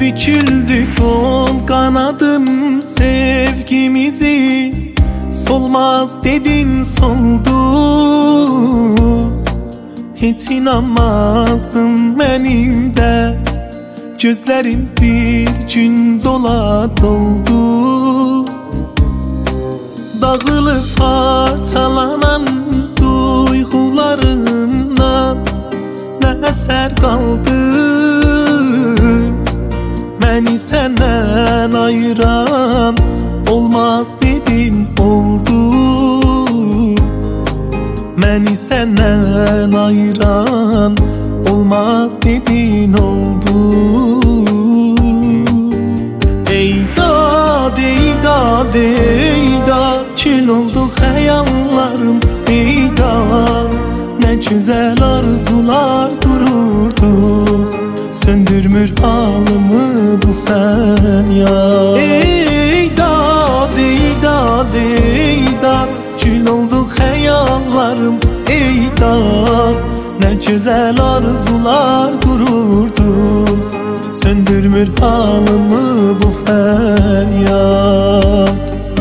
Büküldü kol kanadım sevgimizi, solmaz dedin soldu. Hiç inanmazdım benim de, gözlerim bir gün dola doldu. Dağılıp parçalanan duygularımdan ne eser kaldı? Beni senden ayıran olmaz dedin oldu. Beni senden ayıran olmaz dedin oldu. Ey dad, ey dad, ey dad, kül oldu hayallarım. Ey dad, ne güzel arzular dururdu, söndürmür halımı bu feryat. Ey dad, ey dad, ey dad, kül oldu hayallarım. Ey dad, ne güzel arzular dururdu, söndürmür halımı bu feryat.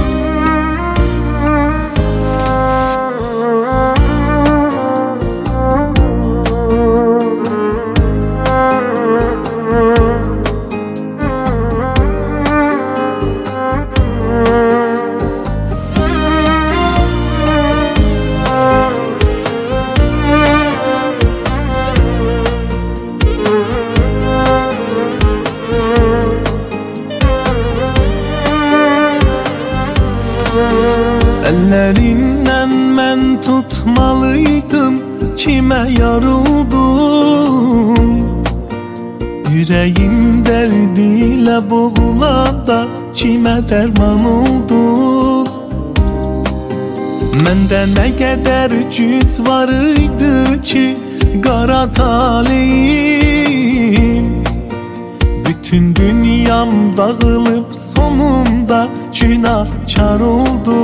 Ellerinden ben tutmalıydım, kime yoruldum. Yüreğim derdiyle boğulanda kime derman oldu? Mende ne kadar güç varıydı ki kara talihim. Bütün dünyam dağılıp sonunda günahkar oldu.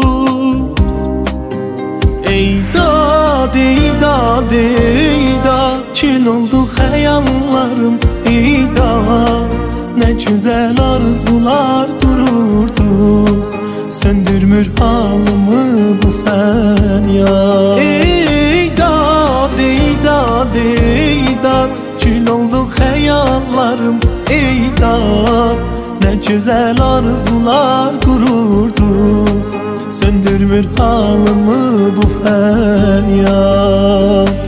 Ey dad, ey dad, ey dad, kül oldu hayallarım. Ey dad, ne güzel arzular dururdu, söndürmür halımı bu feryat. Ey dad, ey dad, ey dad, kül oldu hayallarım. Ey dad, ne güzel arzular dururdu, söndürmür halımı bu feryat.